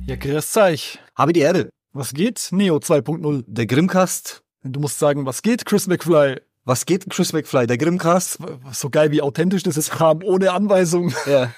Ja, grüß euch. Habe die Ehre. Was geht? Neo 2.0. Der Grimmcast. Du musst sagen, was geht, Chris McFly? Was geht, Chris McFly? Der Grimmcast. So geil, wie authentisch das ist, kam ohne Anweisung. Ja.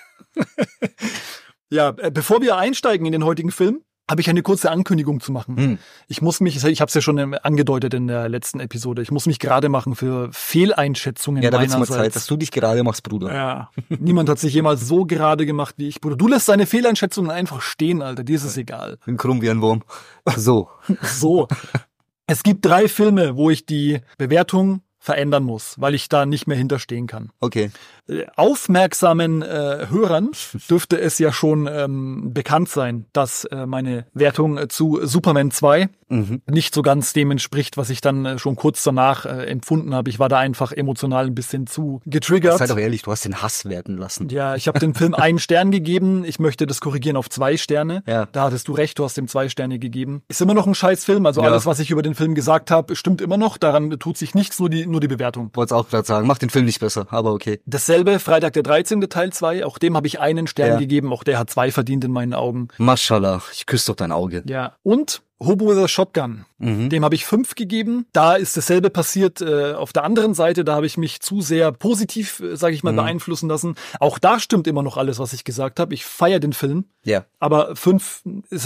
Ja, bevor wir einsteigen in den heutigen Film, habe ich eine kurze Ankündigung zu machen. Ich habe es ja schon angedeutet in der letzten Episode, ich muss mich gerade machen für Fehleinschätzungen Ja, da wird's mal meinerseits. Zeit, dass du dich gerade machst, Bruder. Ja, niemand hat sich jemals so gerade gemacht wie ich, Bruder. Du lässt deine Fehleinschätzungen einfach stehen, Alter, dir ist es egal. Bin krumm wie ein Wurm. So. So, es gibt 3 Filme, wo ich die Bewertung verändern muss, weil ich da nicht mehr hinterstehen kann. Okay. Aufmerksamen Hörern dürfte es ja schon bekannt sein, dass meine Wertung zu Superman 2 nicht so ganz dem entspricht, was ich dann schon kurz danach empfunden habe. Ich war da einfach emotional ein bisschen zu getriggert. Sei doch ehrlich, du hast den Hass werten lassen. Ja, ich habe dem Film 1 Stern gegeben. Ich möchte das korrigieren auf 2 Sterne. Ja. Da hattest du recht, du hast ihm 2 Sterne gegeben. Ist immer noch ein scheiß Film. Also Ja. alles, was ich über den Film gesagt habe, stimmt immer noch. Daran tut sich nichts, nur die Bewertung. Wollte es auch gerade sagen. Macht den Film nicht besser, aber okay. Dasselbe, Freitag der 13. Teil 2. Auch dem habe ich 1 Stern Ja. gegeben. Auch der hat 2 verdient in meinen Augen. Maschallah, ich küsse doch dein Auge. Ja. Und Hobo with a Shotgun. Dem habe ich 5 gegeben. Da ist dasselbe passiert auf der anderen Seite. Da habe ich mich zu sehr positiv, sage ich mal, beeinflussen lassen. Auch da stimmt immer noch alles, was ich gesagt habe. Ich feiere den Film. Ja. Aber 5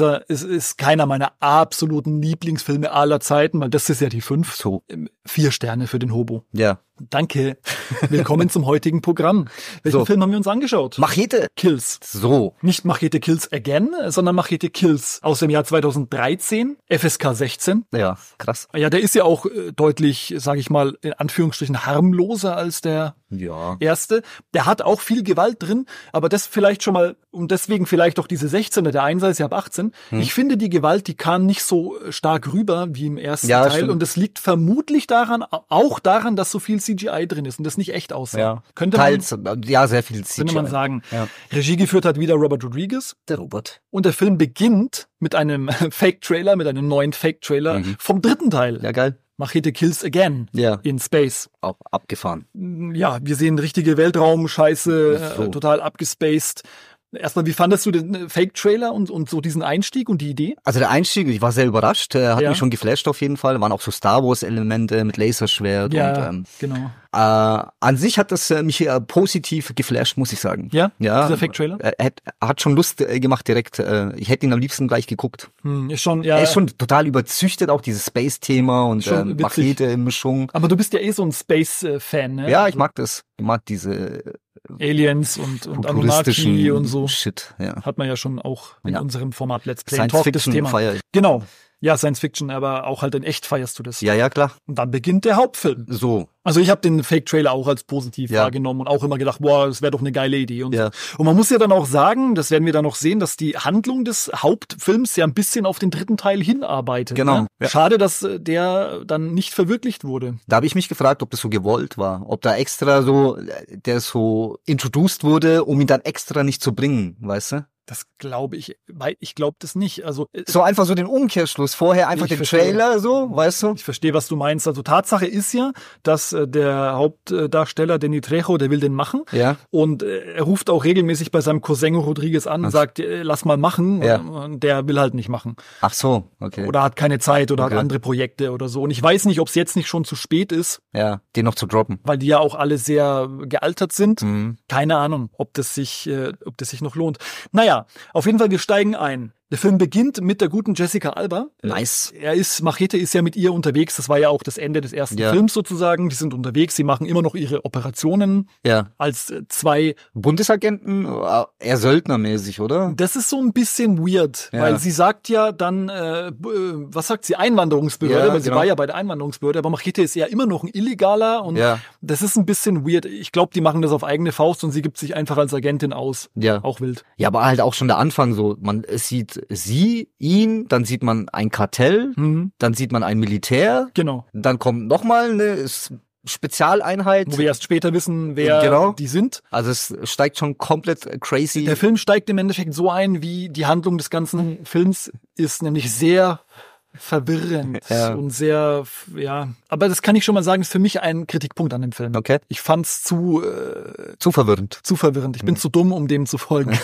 ist keiner meiner absoluten Lieblingsfilme aller Zeiten, weil das ist ja die 5. So. 4 Sterne für den Hobo. Ja. Danke. Willkommen zum heutigen Programm. Welchen So. Film haben wir uns angeschaut? Machete. Kills. So. Nicht Machete Kills Again, sondern Machete Kills aus dem Jahr 2013, FSK 16. Ja, krass. Ja, der ist ja auch deutlich, sage ich mal, in Anführungsstrichen harmloser als der Ja. erste. Der hat auch viel Gewalt drin, aber das vielleicht schon mal, und deswegen vielleicht auch diese 16er, der Einser ist ja ab 18. Ich finde, die Gewalt, die kam nicht so stark rüber wie im ersten Ja, Teil. stimmt. Und das liegt vermutlich auch daran, dass so viel CGI drin ist und das nicht echt aussah. Ja. Könnte man, Teils, ja, sehr viel könnte man sagen. Ja. Regie geführt hat wieder Robert Rodriguez. Der Robert. Und der Film beginnt mit einem Fake-Trailer, mit einem neuen Fake-Trailer vom 3. Teil. Ja, geil. Machete Kills Again Ja. in Space. Auch abgefahren. Ja, wir sehen richtige Weltraumscheiße, So. total abgespaced. Erstmal, wie fandest du den Fake-Trailer und so diesen Einstieg und die Idee? Also der Einstieg, ich war sehr überrascht, hat Ja. mich schon geflasht auf jeden Fall. Waren auch so Star Wars Elemente mit Laserschwert und genau. an sich hat das mich positiv geflasht, muss ich sagen. Ja? Ja. Dieser Fake-Trailer? Hat schon Lust gemacht direkt. Ich hätte ihn am liebsten gleich geguckt. Ist schon, ja. Er ist schon total überzüchtet, auch dieses Space-Thema und Schon witzig. Machete-Mischung. Aber du bist ja eh so ein Space-Fan, ne? Ja, ich mag das. Ich mag diese Aliens und Anunnaki futuristischen und so. Shit. Ja. Hat man ja schon auch in Ja. unserem Format Let's Play Science Talk das Fiction Thema. feier ich. Genau. Ja, Science Fiction, aber auch halt in echt feierst du das. Ja, ja, klar. Und dann beginnt der Hauptfilm. So. Also ich habe den Fake-Trailer auch als positiv Ja. wahrgenommen und auch immer gedacht, boah, das wäre doch eine geile Idee. Und, Ja. und man muss ja dann auch sagen, das werden wir dann noch sehen, dass die Handlung des Hauptfilms ja ein bisschen auf den 3. Teil hinarbeitet. Genau. Ne? Ja. Schade, dass der dann nicht verwirklicht wurde. Da habe ich mich gefragt, ob das so gewollt war. Ob da extra so, der so introduced wurde, um ihn dann extra nicht zu bringen, weißt du? Das glaube ich, weil ich glaube das nicht. Also So einfach so den Umkehrschluss. Vorher einfach Ich den verstehe. Trailer so, weißt du? ich verstehe, was du meinst. Also Tatsache ist ja, dass der Hauptdarsteller Danny Trejo, der will den machen. Ja. Und er ruft auch regelmäßig bei seinem Cousin Rodriguez an und sagt, lass mal machen. Ja. Und der will halt nicht machen. Ach so, okay. Oder hat keine Zeit oder Okay. hat andere Projekte oder so. Und ich weiß nicht, ob es jetzt nicht schon zu spät ist, Ja, den noch zu droppen. weil die ja auch alle sehr gealtert sind. Mhm. Keine Ahnung, ob das sich noch lohnt. Naja, auf jeden Fall, wir steigen ein. Der Film beginnt mit der guten Jessica Alba. Nice. Machete ist ja mit ihr unterwegs. Das war ja auch das Ende des ersten Ja. Films sozusagen. Die sind unterwegs. Sie machen immer noch ihre Operationen Ja. als 2. Bundesagenten, eher söldnermäßig, oder? Das ist so ein bisschen weird, Ja. weil sie sagt ja dann, was sagt sie, Einwanderungsbehörde, Ja, weil sie genau. war ja bei der Einwanderungsbehörde, aber Machete ist ja immer noch ein Illegaler und Ja. das ist ein bisschen weird. Ich glaube, die machen das auf eigene Faust und sie gibt sich einfach als Agentin aus. Ja. Auch wild. Ja, aber halt auch schon der Anfang so. Es sieht sie, ihn, dann sieht man ein Kartell, dann sieht man ein Militär, Genau. dann kommt nochmal eine Spezialeinheit. Wo wir erst später wissen, wer Genau. die sind. Also es steigt schon komplett crazy. Der Film steigt im Endeffekt so ein, wie die Handlung des ganzen Films ist, nämlich sehr verwirrend und sehr, aber das kann ich schon mal sagen, ist für mich ein Kritikpunkt an dem Film. Okay. Ich fand's zu verwirrend. Zu verwirrend. Ich bin zu dumm, um dem zu folgen.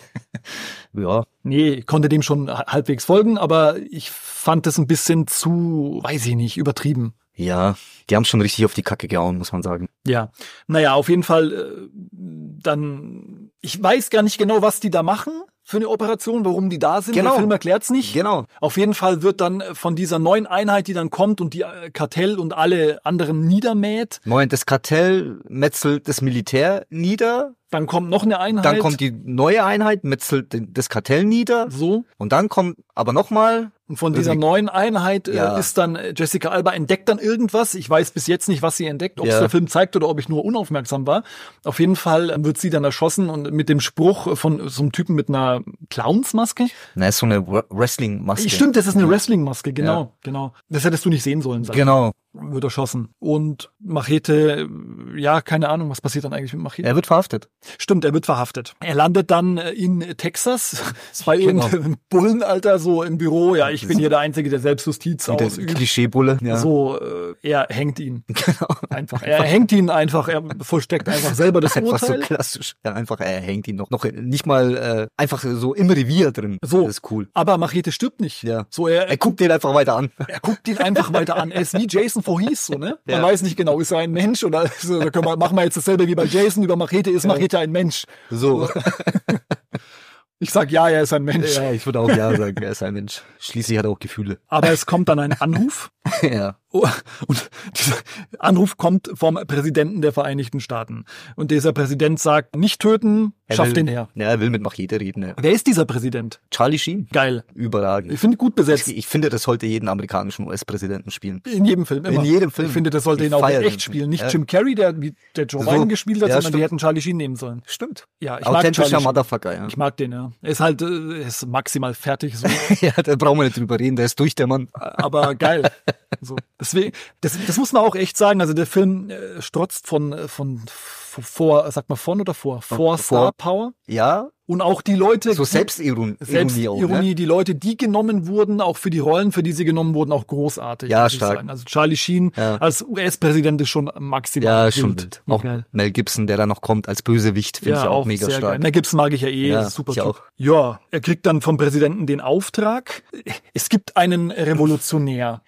Ja. Nee, ich konnte dem schon halbwegs folgen, aber ich fand es ein bisschen zu, weiß ich nicht, übertrieben. Ja, die haben schon richtig auf die Kacke gehauen, muss man sagen. Ja, naja, auf jeden Fall dann, ich weiß gar nicht genau, was die da machen für eine Operation, warum die da sind. Genau. Der Film erklärt's nicht. Genau. Auf jeden Fall wird dann von dieser neuen Einheit, die dann kommt und die Kartell und alle anderen niedermäht. Moment, das Kartell metzelt das Militär nieder. Dann kommt noch eine Einheit. Dann kommt die neue Einheit, metzelt das Kartell nieder. So. Und dann kommt aber nochmal. Und von dieser neuen Einheit ist dann Jessica Alba entdeckt dann irgendwas. Ich weiß bis jetzt nicht, was sie entdeckt, ob es der Film zeigt oder ob ich nur unaufmerksam war. Auf jeden Fall wird sie dann erschossen und mit dem Spruch von so einem Typen mit einer Clownsmaske. Na, ist so eine Wrestling-Maske. Stimmt, das ist eine Wrestling-Maske, genau. Das hättest du nicht sehen sollen. Genau. Wird erschossen. Und Machete, keine Ahnung, was passiert dann eigentlich mit Machete? Er wird verhaftet. Stimmt, er wird verhaftet. Er landet dann in Texas bei irgendeinem Bullen, Alter, so im Büro. Ja, ich bin hier der Einzige, der Selbstjustiz ausübt. Klischeebulle, ja. So, er hängt ihn. Genau. Einfach. Er hängt ihn einfach, er vollstreckt einfach selber das einfach Urteil. So klassisch. Ja, einfach, er hängt ihn noch nicht mal einfach so im Revier drin. So. Das ist cool. Aber Machete stirbt nicht. Ja. So, er guckt den einfach weiter an. Er guckt ihn einfach weiter an. Er ist wie Jason Voorhees, so, ne? Man weiß nicht genau, ist er ein Mensch oder so, machen wir jetzt dasselbe wie bei Jason über Machete, ist Machete ein Mensch? So. Ich sag ja, er ist ein Mensch. Ja, ich würde auch ja sagen, er ist ein Mensch. Schließlich hat er auch Gefühle. Aber es kommt dann ein Anruf. Ja. Und dieser Anruf kommt vom Präsidenten der Vereinigten Staaten. Und dieser Präsident sagt, nicht töten, schafft den her. Ja, er will mit Machete reden. Ja. Wer ist dieser Präsident? Charlie Sheen. Geil. Überragend. Ich finde gut besetzt. Ich finde, das sollte jeden amerikanischen US-Präsidenten spielen. In jedem Film, immer. In jedem Film. Ich finde, das sollte ihn auch in echt spielen. Nicht Jim Carrey, der Joe Biden gespielt hat, sondern die hätten Charlie Sheen nehmen sollen. Stimmt. Ja, ich authentischer Motherfucker, ja. Ich mag den, ja. Er ist halt, ist maximal fertig, so. Ja, da brauchen wir nicht drüber reden, der ist durch, der Mann. Aber geil. So. Deswegen, das muss man auch echt sagen, also der Film strotzt von Star Power. Ja. Und auch die Leute. So Selbstironie auch, ne? Die Leute, die genommen wurden, auch für die Rollen, für die sie genommen wurden, auch großartig. Ja, stark. Also Charlie Sheen als US-Präsident ist schon maximal wild. Auch geil. Mel Gibson, der da noch kommt als Bösewicht, finde ich auch mega stark. Geil. Mel Gibson mag ich ja super. Ich auch. Ja, er kriegt dann vom Präsidenten den Auftrag. Es gibt einen Revolutionär,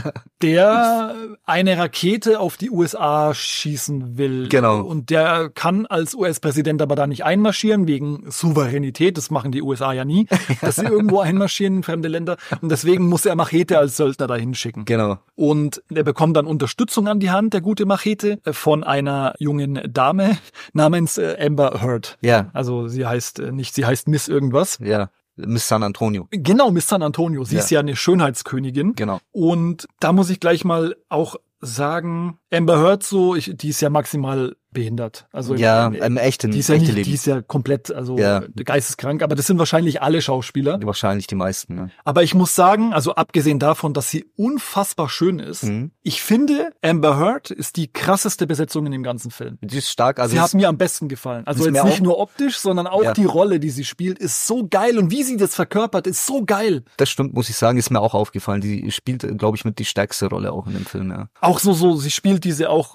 der eine Rakete auf die USA schießen will. Genau. Und der kann als US-Präsident aber da nicht einmarschieren, wegen Souveränität, das machen die USA ja nie, dass sie irgendwo einmarschieren in fremde Länder. Und deswegen muss er Machete als Söldner dahin schicken. Genau. Und er bekommt dann Unterstützung an die Hand, der gute Machete, von einer jungen Dame namens Amber Heard. Ja. Also sie heißt Miss irgendwas. Ja. Miss San Antonio. Genau, Miss San Antonio. Sie ist ja eine Schönheitskönigin. Genau. Und da muss ich gleich mal auch sagen, Amber Heard die ist ja maximal behindert. Also im echten Leben. Die ist ja komplett, geisteskrank, aber das sind wahrscheinlich alle Schauspieler. Wahrscheinlich die meisten, ne? Aber ich muss sagen, also abgesehen davon, dass sie unfassbar schön ist, ich finde, Amber Heard ist die krasseste Besetzung in dem ganzen Film. Die ist stark. Also sie hat mir am besten gefallen. Also jetzt nicht nur optisch, sondern auch die Rolle, die sie spielt, ist so geil und wie sie das verkörpert, ist so geil. Das stimmt, muss ich sagen, ist mir auch aufgefallen. Die spielt, glaube ich, mit die stärkste Rolle auch in dem Film, ja. Auch sie spielt diese auch,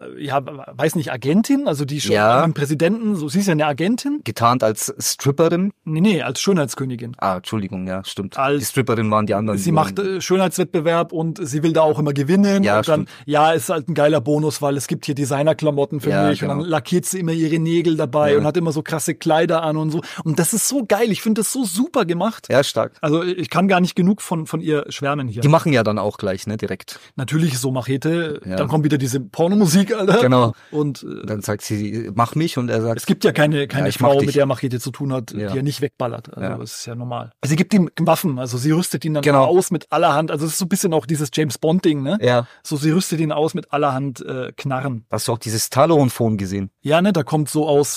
weiß nicht, Agentin, also die schon beim Präsidenten, so, sie ist ja eine Agentin. Getarnt als Stripperin? Nee, als Schönheitskönigin. Entschuldigung, ja, stimmt. Die Stripperin waren die anderen. Sie macht Schönheitswettbewerb und sie will da auch immer gewinnen. Ja, und dann, ist halt ein geiler Bonus, weil es gibt hier Designerklamotten für mich genau. Und dann lackiert sie immer ihre Nägel dabei und hat immer so krasse Kleider an und so. Und das ist so geil, ich finde das so super gemacht. Ja, stark. Also ich kann gar nicht genug von ihr schwärmen hier. Die machen ja dann auch gleich, ne, direkt. Natürlich so Machete, dann kommt wieder diese Pornomusik, Alter. Genau. Und dann sagt sie, mach mich, und er sagt, es gibt ja keine Frau, mit der Machete zu tun hat, die er nicht wegballert. Also das ist ja normal. Sie gibt ihm Waffen, also sie rüstet ihn dann aus mit allerhand, also es ist so ein bisschen auch dieses James Bond-Ding, ne? Ja. So, sie rüstet ihn aus mit allerhand Knarren. Hast du auch dieses Talon-Phone gesehen? Ja, ne, da kommt so aus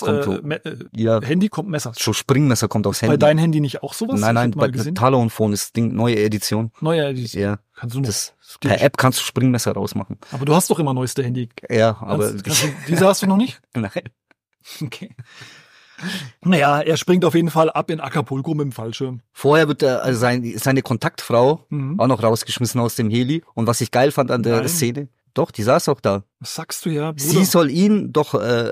Handy kommt Messer. So Springmesser kommt aufs Handy. Bei deinem Handy nicht auch sowas? Nein, bei Talon-Phone ist Ding, neue Edition. Neue Edition. Ja. Kannst du noch per App kannst du Springmesser rausmachen. Aber du hast doch immer neueste Handy. Ja, aber diese hast du noch nicht? Nein. Okay. Naja, er springt auf jeden Fall ab in Acapulco mit dem Fallschirm. Vorher wird also seine Kontaktfrau auch noch rausgeschmissen aus dem Heli. Und was ich geil fand an der Szene, doch, die saß auch da. Was sagst du ja, Bruder? Sie soll ihn doch...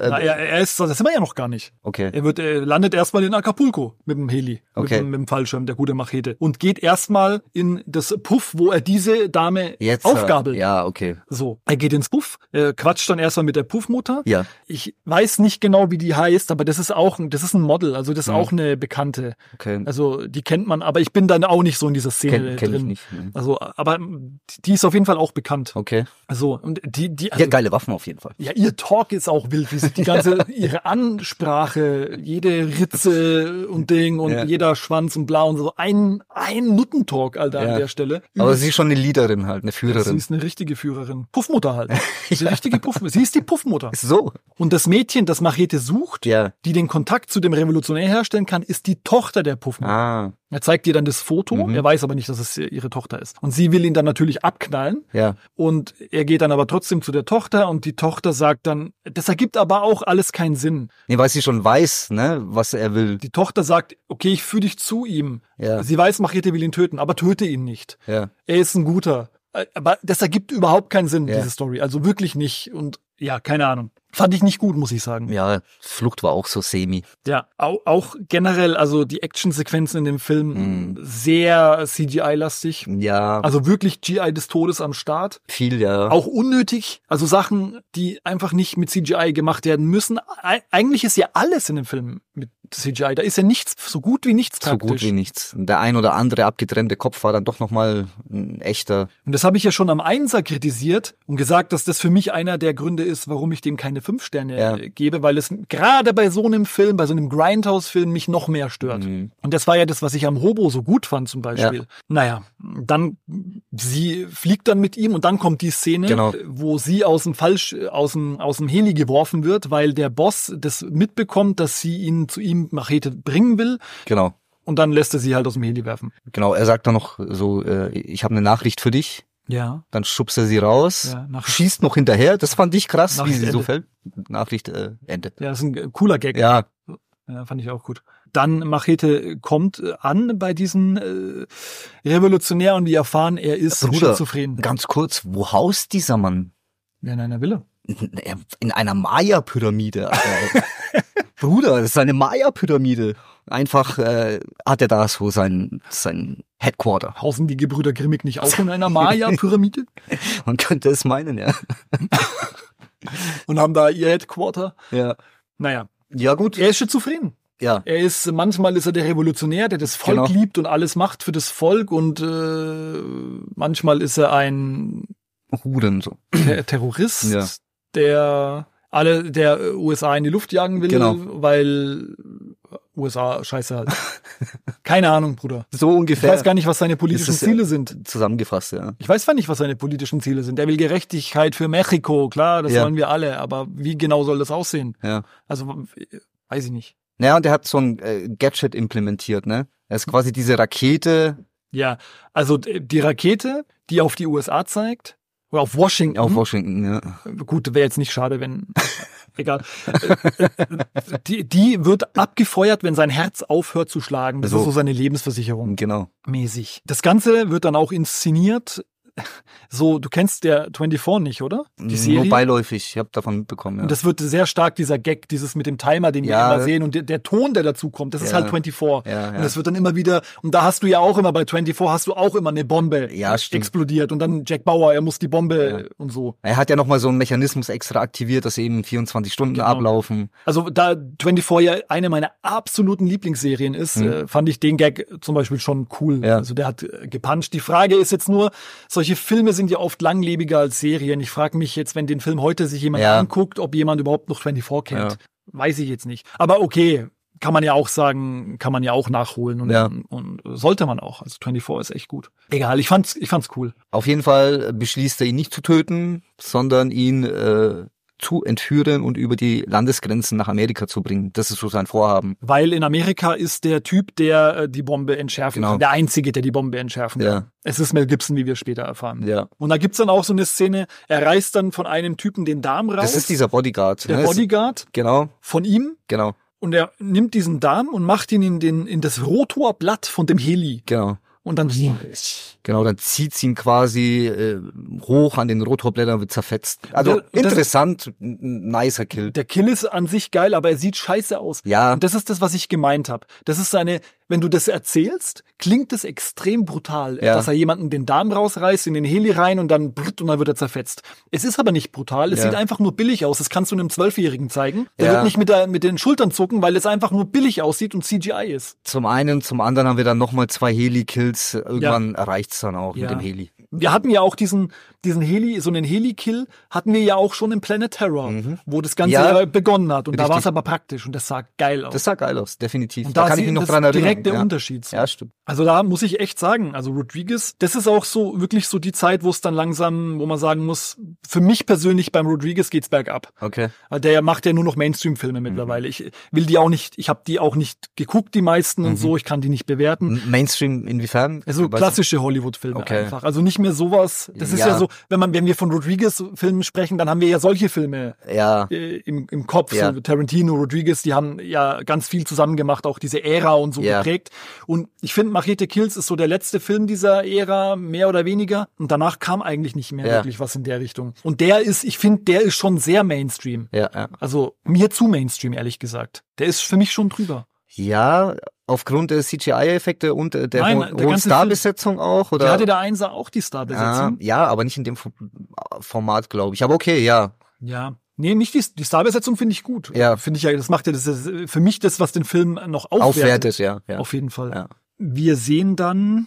er ist, das sind wir ja noch gar nicht. Okay. Er landet erstmal in Acapulco mit dem Heli, okay. mit dem Fallschirm, der gute Machete. Und geht erstmal in das Puff, wo er diese Dame jetzt aufgabelt. Ja, okay. So, er geht ins Puff, quatscht dann erstmal mit der Puffmutter. Ja. Ich weiß nicht genau, wie die heißt, aber das ist ein Model, also das ist auch eine Bekannte. Okay. Also die kennt man, aber ich bin dann auch nicht so in dieser Szene kenn drin. Ich nicht. Ne. Also, aber die ist auf jeden Fall auch bekannt. Okay. Also, und die hat geile Waffen auf jeden Fall. Ja, ihr Talk ist auch wild, wie sie ihre Ansprache, jede Ritze und Ding und jeder Schwanz und blau und so. Ein Nuttentalk, Alter, an der Stelle. Aber sie ist schon eine Leaderin halt, eine Führerin. Sie ist eine richtige Führerin. Puffmutter halt. Sie ist die Puffmutter. Ist so. Und das Mädchen, das Machete sucht, die den Kontakt zu dem Revolutionär herstellen kann, ist die Tochter der Puffmutter. Ah. Er zeigt ihr dann das Foto, er weiß aber nicht, dass es ihre Tochter ist. Und sie will ihn dann natürlich abknallen. Ja. Und er geht dann aber trotzdem zu der Tochter und die Tochter sagt dann, das ergibt aber auch alles keinen Sinn. Nee, weil sie schon weiß, ne, was er will. Die Tochter sagt, okay, ich führe dich zu ihm. Ja. Sie weiß, Machete will ihn töten, aber töte ihn nicht. Ja. Er ist ein Guter. Aber das ergibt überhaupt keinen Sinn, diese Story. Also wirklich nicht. Und ja, keine Ahnung. Fand ich nicht gut, muss ich sagen. Ja, Flucht war auch so semi. Ja, auch generell, also die Actionsequenzen in dem Film sehr CGI-lastig. Ja. Also wirklich GI des Todes am Start. Viel, ja. Auch unnötig. Also Sachen, die einfach nicht mit CGI gemacht werden müssen. Eigentlich ist ja alles in dem Film mit CGI. Da ist ja nichts, so gut wie nichts praktisch. So gut wie nichts. Der ein oder andere abgetrennte Kopf war dann doch nochmal ein echter. Und das habe ich ja schon am Einser kritisiert und gesagt, dass das für mich einer der Gründe ist, warum ich dem keine 5 Sterne gebe, weil es gerade bei so einem Film, bei so einem Grindhouse-Film mich noch mehr stört. Und das war ja das, was ich am Hobo so gut fand zum Beispiel. Ja. Naja, dann sie fliegt dann mit ihm und dann kommt die Szene, wo sie aus dem Heli geworfen wird, weil der Boss das mitbekommt, dass sie ihn zu ihm Machete bringen will. Genau. Und dann lässt er sie halt aus dem Heli werfen. Genau, er sagt dann noch so, ich habe eine Nachricht für dich. Ja. Dann schubst er sie raus, schießt noch hinterher. Das fand ich krass, wie sie so fällt. Nachricht, Ende. Ja, das ist ein cooler Gag. Ja. Fand ich auch gut. Dann Machete kommt an bei diesem Revolutionär und wir erfahren, er ist schizophren. Ganz kurz, wo haust dieser Mann? Ja, in einer Villa. In einer Maya-Pyramide. Bruder, das ist eine Maya-Pyramide. Einfach hat er da so sein Headquarter. Hausen die Gebrüder Grimmig nicht auch in einer Maya-Pyramide? Man könnte es meinen, ja. Und haben da ihr Headquarter? Ja. Naja. Ja, gut. Er ist schizophren. Ja. Manchmal ist er der Revolutionär, der das Volk liebt und alles macht für das Volk und manchmal ist er ein Huren, so. Terrorist, der der USA in die Luft jagen will, weil USA scheiße halt. Keine Ahnung, Bruder. So ungefähr. Ich weiß gar nicht, was seine politischen Ziele sind. Zusammengefasst, ja. Ich weiß zwar nicht, was seine politischen Ziele sind. Er will Gerechtigkeit für Mexiko, klar, das wollen wir alle, aber wie genau soll das aussehen? Ja. Also, weiß ich nicht. Naja, und er hat so ein Gadget implementiert, ne? Er ist quasi diese Rakete. Ja, also die Rakete, die auf die USA zeigt, oder auf Washington. Auf Washington, ja. Gut, wäre jetzt nicht schade, wenn... Egal. Die wird abgefeuert, wenn sein Herz aufhört zu schlagen. Das ist so seine Lebensversicherung. Genau. Mäßig. Das Ganze wird dann auch inszeniert. So, du kennst der 24 nicht, oder? Die Serie? Nur beiläufig, ich habe davon mitbekommen. Ja. Und das wird sehr stark, dieser Gag, dieses mit dem Timer, den wir immer sehen und der Ton, der dazu kommt, das ist halt 24. Ja. Und das wird dann immer wieder, und da hast du ja auch immer, bei 24 hast du auch immer eine Bombe explodiert und dann Jack Bauer, er muss die Bombe und so. Er hat ja nochmal so einen Mechanismus extra aktiviert, dass eben 24 Stunden ablaufen. Also da 24 ja eine meiner absoluten Lieblingsserien ist, fand ich den Gag zum Beispiel schon cool. Ja. Also der hat gepuncht. Die Frage ist jetzt nur, solche Filme sind ja oft langlebiger als Serien. Ich frage mich jetzt, wenn den Film heute sich jemand anguckt, ob jemand überhaupt noch 24 kennt. Ja. Weiß ich jetzt nicht. Aber okay, kann man ja auch sagen, kann man ja auch nachholen und sollte man auch. Also 24 ist echt gut. Egal, ich fand's cool. Auf jeden Fall beschließt er ihn nicht zu töten, sondern ihn zu entführen und über die Landesgrenzen nach Amerika zu bringen. Das ist so sein Vorhaben. Weil in Amerika ist der Typ, der die Bombe entschärfen kann. Der Einzige, der die Bombe entschärfen kann. Es ist Mel Gibson, wie wir später erfahren. Ja. Und da gibt's dann auch so eine Szene, er reißt dann von einem Typen den Darm raus. Das ist dieser Bodyguard. Der Bodyguard. Genau. Von ihm. Genau. Und er nimmt diesen Darm und macht ihn in das Rotorblatt von dem Heli. Genau. Und dann dann zieht sie ihn quasi hoch an den Rotorblättern, wird zerfetzt. Also interessant, ein nicer Kill. Der Kill ist an sich geil, aber er sieht scheiße aus. Ja. Und das ist das, was ich gemeint habe. Das ist wenn du das erzählst, klingt es extrem brutal, dass er jemanden den Darm rausreißt, in den Heli rein und dann wird er zerfetzt. Es ist aber nicht brutal, es sieht einfach nur billig aus. Das kannst du einem 12-Jährigen zeigen. Der wird nicht mit den Schultern zucken, weil es einfach nur billig aussieht und CGI ist. Zum einen, zum anderen haben wir dann nochmal 2 Heli-Kills. Irgendwann reicht's dann auch mit dem Heli. Wir hatten ja auch diesen Heli, so einen Heli-Kill hatten wir ja auch schon im Planet Terror, wo das Ganze begonnen hat. Und da war es aber praktisch und das sah geil aus. Das sah geil aus, definitiv. Und da kann ich mich noch dran erinnern. Direkt der ja. Unterschied. So. Ja, stimmt. Also da muss ich echt sagen, also Rodriguez, das ist auch so wirklich so die Zeit, wo es dann langsam, wo man sagen muss, für mich persönlich beim Rodriguez geht's bergab. Okay. Der macht ja nur noch Mainstream-Filme mittlerweile. Ich will die auch nicht, ich habe die auch nicht geguckt, die meisten und so, ich kann die nicht bewerten. Mainstream inwiefern? Also klassische Hollywood-Filme einfach. Also nicht mehr sowas, das ist ja so, wenn wir von Rodriguez-Filmen sprechen, dann haben wir ja solche Filme im Kopf. Ja. So Tarantino, Rodriguez, die haben ja ganz viel zusammen gemacht, auch diese Ära und so geprägt. Und ich finde, Machete Kills ist so der letzte Film dieser Ära, mehr oder weniger. Und danach kam eigentlich nicht mehr wirklich was in der Richtung. Und ich finde, der ist schon sehr Mainstream. Ja. Also mir zu Mainstream, ehrlich gesagt. Der ist für mich schon drüber. Ja, aufgrund der CGI-Effekte und der hohen Starbesetzung auch, oder? Der hatte der Einser auch die Starbesetzung. Ja, aber nicht in dem Format, glaube ich. Aber okay, ja. Ja. Nee, nicht die Starbesetzung finde ich gut. Ja. Finde ich ja, das macht ja das ist für mich das, was den Film noch aufwertet. Ja. Auf jeden Fall. Ja. Wir sehen dann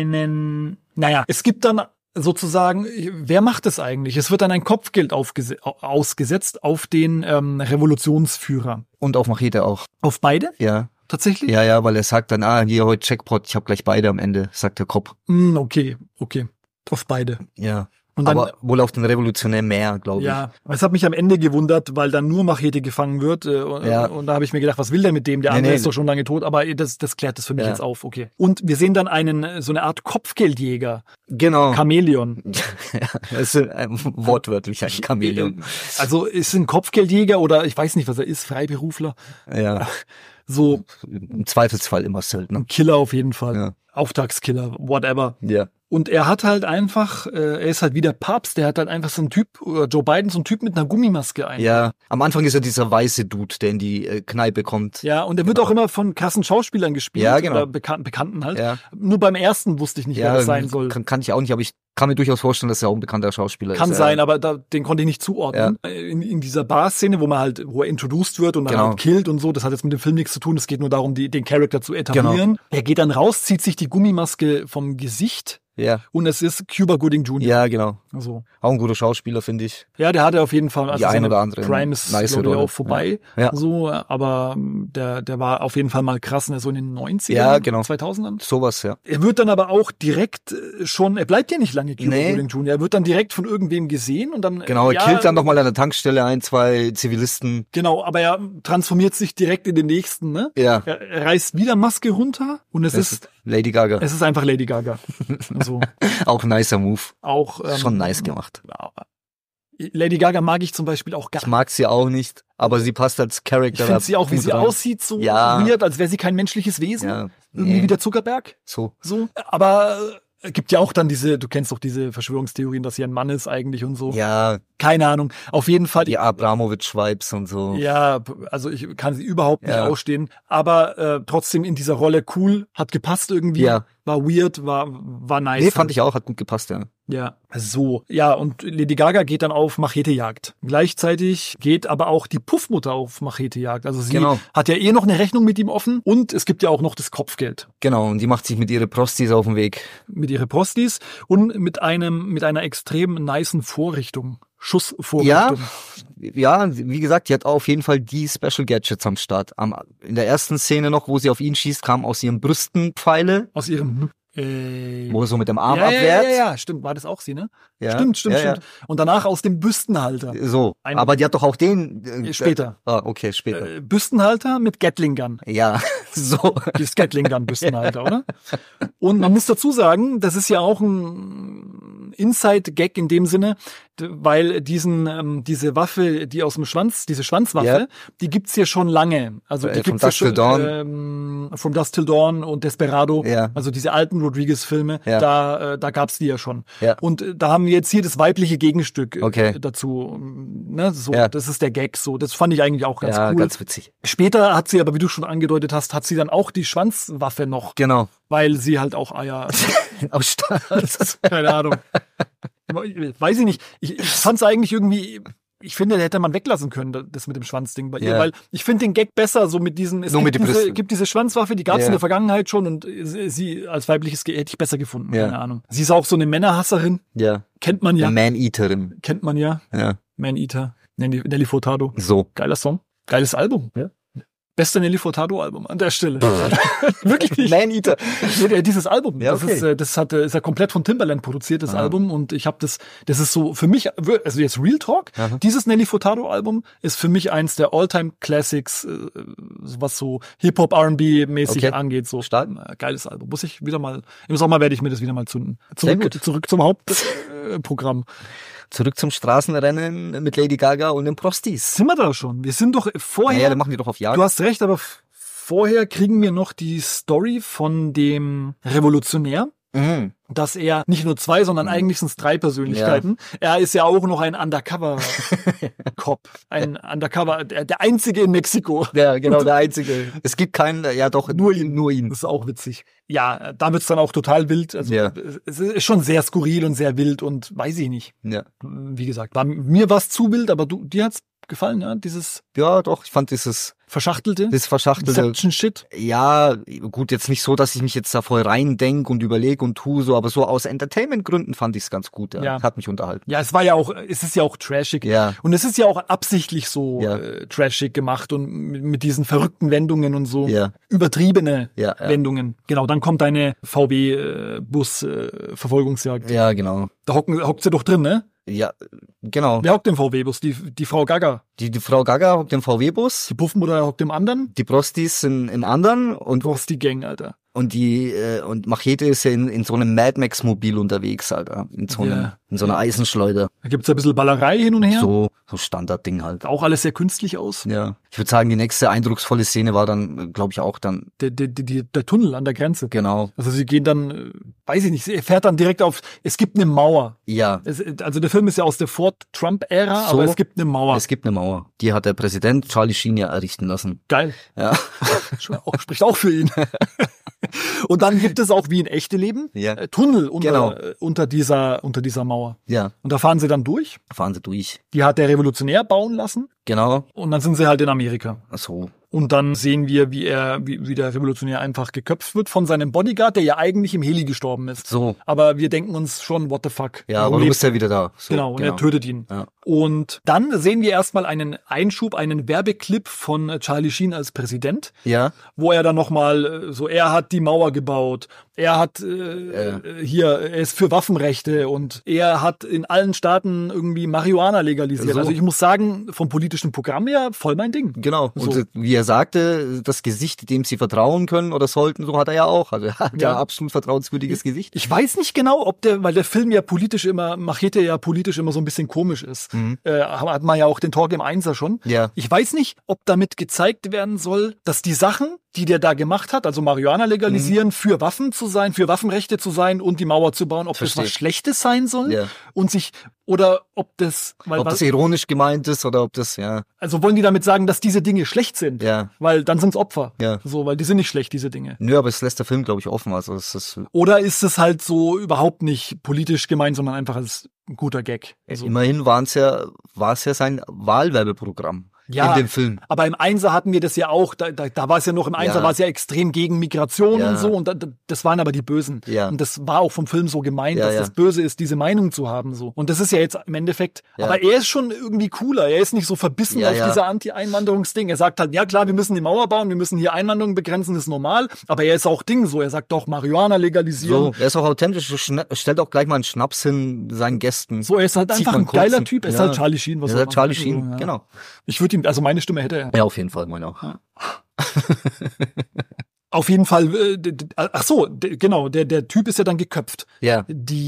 es gibt dann sozusagen, wer macht das eigentlich? Es wird dann ein Kopfgeld ausgesetzt auf den Revolutionsführer. Und auf Machete auch. Auf beide? Ja. Tatsächlich? Ja, weil er sagt dann, hier heute Jackpot, ich habe gleich beide am Ende, sagt der Kopf. Okay. Auf beide. Ja. Und dann, aber wohl auf den Revolutionär mehr, glaube ich. Ja, es hat mich am Ende gewundert, weil dann nur Machete gefangen wird. Und da habe ich mir gedacht, was will der mit dem? Der andere ist doch schon lange tot, aber das klärt das für mich jetzt auf, okay. Und wir sehen dann so eine Art Kopfgeldjäger. Genau. Chamäleon. Das ist wortwörtlich ein Chamäleon. Also ist ein Kopfgeldjäger oder ich weiß nicht, was er ist, Freiberufler. Ja. So. Im Zweifelsfall immer Söldner. Ein Killer auf jeden Fall. Ja. Auftragskiller, whatever. Ja. Und er hat halt einfach, er ist halt wie der Papst, der hat halt einfach so einen Typ, oder Joe Biden, so einen Typ mit einer Gummimaske ein. Ja, am Anfang ist er dieser weiße Dude, der in die Kneipe kommt. Ja, und er wird auch immer von krassen Schauspielern gespielt. Ja, genau. Oder Bekannten halt. Ja. Nur beim ersten wusste ich nicht, wer das sein soll. Kann ich auch nicht, aber ich kann mir durchaus vorstellen, dass er auch ein bekannter Schauspieler ist. Kann sein, aber den konnte ich nicht zuordnen. Ja. In dieser Bar-Szene, wo er introduced wird und dann halt killt und so, das hat jetzt mit dem Film nichts zu tun, es geht nur darum, den Charakter zu etablieren. Genau. Er geht dann raus, zieht sich die Gummimaske vom Gesicht. Ja. Und es ist Cuba Gooding Jr. Ja, genau. Also. Auch ein guter Schauspieler, finde ich. Ja, der hatte auf jeden Fall, die ein oder andere Prime ist, nice glaube ich, auch vorbei. Ja. So, aber der war auf jeden Fall mal krass, so in den 90ern, ja, genau. 2000ern. Sowas, ja. Er wird dann aber auch direkt er bleibt ja nicht lange Cuba Gooding Jr. Er wird dann direkt von irgendwem gesehen und dann. Genau, er killt dann nochmal an der Tankstelle 1, 2 Zivilisten. Genau, aber er transformiert sich direkt in den nächsten, ne? Ja. Er reißt wieder Maske runter und es ist Lady Gaga. Es ist einfach Lady Gaga. So. Auch nicer Move. Auch schon nice gemacht. Lady Gaga mag ich zum Beispiel auch gar nicht. Ich mag sie auch nicht, aber sie passt als Charakter. Ich finde sie auch, wie sie aussieht, so weird, als wäre sie kein menschliches Wesen. Ja. Irgendwie wie der Zuckerberg. So. Aber gibt ja auch dann du kennst doch diese Verschwörungstheorien, dass sie ein Mann ist eigentlich und so. Ja. Keine Ahnung. Auf jeden Fall. Die Abramowitsch-Vibes und so. Ja, also ich kann sie überhaupt nicht ausstehen. Aber trotzdem in dieser Rolle cool, hat gepasst irgendwie. Ja. War weird, war nice. Nee, fand ich auch, hat gut gepasst, ja. Ja, so. Ja, und Lady Gaga geht dann auf Machetejagd. Gleichzeitig geht aber auch die Puffmutter auf Machetejagd. Also sie hat ja noch eine Rechnung mit ihm offen und es gibt ja auch noch das Kopfgeld. Genau, und die macht sich mit ihren Prostis auf den Weg. Mit ihren Prostis und mit einer extrem nicen Vorrichtung. Schussvorrichtung. Ja, wie gesagt, die hat auf jeden Fall die Special Gadgets am Start. In der ersten Szene noch, wo sie auf ihn schießt, kamen aus ihren Brüsten Pfeile. Aus ihrem wo er so mit dem Arm abwehrt. Ja, stimmt. War das auch sie, ne? Ja. Stimmt. Und danach aus dem Büstenhalter. So, aber die hat doch auch den... Später. Okay, später. Büstenhalter mit Gatling Gun. Ja, so. Das Gatling Gun Büstenhalter, oder? Und man muss dazu sagen, das ist ja auch ein Inside-Gag in dem Sinne, weil diese Waffe, die aus dem Schwanz, diese Schwanzwaffe, die gibt's hier schon lange. Also die gibt's ja schon, From Dusk Till Dawn und Desperado, also diese alten Rodriguez-Filme, da gab's die ja schon. Ja. Und da haben wir jetzt hier das weibliche Gegenstück dazu. Ne? So, das ist der Gag. So, das fand ich eigentlich auch ganz cool. Ganz witzig. Später hat sie aber, wie du schon angedeutet hast, hat sie dann auch die Schwanzwaffe noch. Genau. Weil sie halt auch Eier aus Stahl. Keine Ahnung. Weiß ich nicht. Ich fand's eigentlich irgendwie, ich finde, da hätte man weglassen können, das mit dem Schwanzding bei ihr, weil ich finde den Gag besser, so mit diesen, gibt diese Schwanzwaffe, die gab's in der Vergangenheit schon und sie als weibliches hätte ich besser gefunden, keine Ahnung. Sie ist auch so eine Männerhasserin. Ja. Kennt man ja. Eine Man-Eaterin. Kennt man ja. Ja. Man-Eater. Nelly Furtado. So. Geiler Song. Geiles Album. Ja. Beste Nelly Furtado-Album an der Stelle. Wirklich nicht. Man-Eater. Dieses Album, das ist ja komplett von Timbaland produziert, das Album. Und ich habe das ist so für mich, also jetzt Real Talk, dieses Nelly Furtado-Album ist für mich eins der All-Time-Classics, was so Hip-Hop, R&B-mäßig angeht. So stark. Geiles Album. Muss ich wieder mal, im Sommer werde ich mir das wieder mal zünden. Zurück zum Hauptprogramm. Zurück zum Straßenrennen mit Lady Gaga und den Prostis. Sind wir da schon? Wir sind doch vorher... Ja, dann machen wir doch auf Jagd. Du hast recht, aber vorher kriegen wir noch die Story von dem Revolutionär. Mhm. Dass er nicht nur 2, sondern eigentlich sind es 3 Persönlichkeiten. Ja. Er ist ja auch noch ein Undercover-Cop. Ein Undercover, der Einzige in Mexiko. Ja, genau, der Einzige. Es gibt keinen, nur ihn. Das ist auch witzig. Ja, da wird's dann auch total wild. Also es ist schon sehr skurril und sehr wild und weiß ich nicht. Ja. Wie gesagt, mir war's zu wild, aber dir hat's gefallen, ja? Ja, doch, ich fand dieses Verschachtelte? Das Verschachtelte. Deception-Shit? Ja, gut, jetzt nicht so, dass ich mich jetzt da voll reindenke und überlege und tue so, aber so aus Entertainment-Gründen fand ich es ganz gut, Hat mich unterhalten. Ja, es ist ja auch trashig. Ja. Und es ist ja auch absichtlich so trashig gemacht und mit diesen verrückten Wendungen und so. Ja. Übertriebene Wendungen. Genau, dann kommt eine VW-Bus-Verfolgungsjagd. Ja, genau. Da hockt sie doch drin, ne? Ja, genau. Wer hockt im VW-Bus? Die Frau Gaga. Die Frau Gaga hockt im VW-Bus. Die Puffmutter hockt im anderen. Die Prostis sind im anderen. Und Prosti-Gang, Alter. Und und Machete ist ja in so einem Mad Max Mobil unterwegs, Alter. In so einer Eisenschleuder. Da gibt's ein bisschen Ballerei hin und her. So Standardding halt. Auch alles sehr künstlich aus. Ja. Ich würde sagen, die nächste eindrucksvolle Szene war dann, glaube ich, auch dann der Tunnel an der Grenze. Genau. Also sie gehen dann, weiß ich nicht, er fährt dann direkt es gibt eine Mauer. Ja. Also der Film ist ja aus der Ford-Trump-Ära, aber es gibt eine Mauer. Es gibt eine Mauer. Die hat der Präsident Charlie Sheen ja errichten lassen. Geil. Ja. Spricht auch für ihn. Und dann gibt es auch wie in echte Leben Tunnel unter dieser Mauer. Ja. Und da fahren sie dann durch. Die hat der Revolutionär bauen lassen. Genau. Und dann sind sie halt in Amerika. Ach so. Und dann sehen wir, wie der Revolutionär einfach geköpft wird von seinem Bodyguard, der ja eigentlich im Heli gestorben ist. So. Aber wir denken uns schon, what the fuck. Ja, aber du bist ja wieder da. So, genau, und er tötet ihn. Ja. Und dann sehen wir erstmal einen Werbeclip von Charlie Sheen als Präsident. Ja. Wo er dann nochmal, er hat die Mauer gebaut. Er hat er ist für Waffenrechte und er hat in allen Staaten irgendwie Marihuana legalisiert. So. Also ich muss sagen, vom politischen Programm her voll mein Ding. Genau. So. Und wie er sagte, das Gesicht, dem sie vertrauen können oder sollten, so hat er ja auch. Also er hat ja absolut vertrauenswürdiges Gesicht. Ich weiß nicht genau, weil der Film ja Machete ja politisch immer so ein bisschen komisch ist. Mhm. Hat man ja auch den Talk im Einser schon. Ja. Ich weiß nicht, ob damit gezeigt werden soll, dass die Sachen, die der da gemacht hat, also Marihuana legalisieren, für Waffen zu sein, für Waffenrechte zu sein und die Mauer zu bauen, ob das was Schlechtes sein soll oder ob das... Ob das ironisch gemeint ist oder ob das, Also wollen die damit sagen, dass diese Dinge schlecht sind? Ja. Weil dann sind's Opfer. Ja. So, weil die sind nicht schlecht, diese Dinge. Nö, aber es lässt der Film, glaube ich, offen. Also oder ist es halt so überhaupt nicht politisch gemeint, sondern einfach als ein guter Gag? Also immerhin war es ja sein Wahlwerbeprogramm. Ja, in dem Film. Aber im Einser hatten wir das ja auch, da war es ja noch, im Einser war es ja extrem gegen Migration und so, und das waren aber die Bösen. Ja. Und das war auch vom Film so gemeint, dass das Böse ist, diese Meinung zu haben, so. Und das ist ja jetzt im Endeffekt, aber er ist schon irgendwie cooler, er ist nicht so verbissen auf dieser Anti-Einwanderungsding. Er sagt halt, ja klar, wir müssen die Mauer bauen, wir müssen hier Einwanderung begrenzen, das ist normal, aber er ist auch so, er sagt doch, Marihuana legalisieren. So, er ist auch authentisch, stellt auch gleich mal einen Schnaps hin seinen Gästen. So, er ist halt einfach ein geiler Typ, er ist halt Charlie Sheen. Er ist halt Charlie Sheen, genau. Ich würde ihm, also meine Stimme hätte er. Ja, auf jeden Fall, meine auch. Ja. Auf jeden Fall, genau, der Typ ist ja dann geköpft. Ja.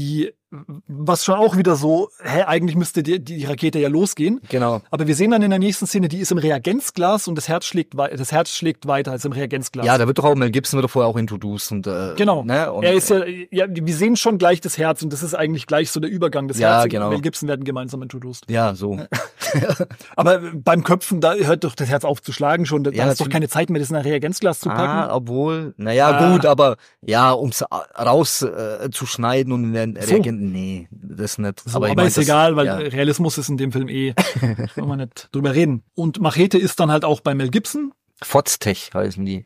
Was schon auch wieder so, eigentlich müsste die Rakete ja losgehen. Genau. Aber wir sehen dann in der nächsten Szene, die ist im Reagenzglas und das Herz schlägt weiter als im Reagenzglas. Ja, da wird doch auch Mel Gibson wird doch vorher auch introduced und genau. Ne? Und, er ist ja, wir sehen schon gleich das Herz und das ist eigentlich gleich so der Übergang des Herzens. Genau. Mel Gibson werden gemeinsam introduced. Ja, so. Aber beim Köpfen, da hört doch das Herz auf zu schlagen schon. Da ist doch keine Zeit mehr, das in ein Reagenzglas zu packen. Obwohl, gut, aber ja, um's zu schneiden und in den Reagenten, nee, das nicht. So, aber ist egal, weil Realismus ist in dem Film wollen wir nicht drüber reden. Und Machete ist dann halt auch bei Mel Gibson. Fotztech heißen die.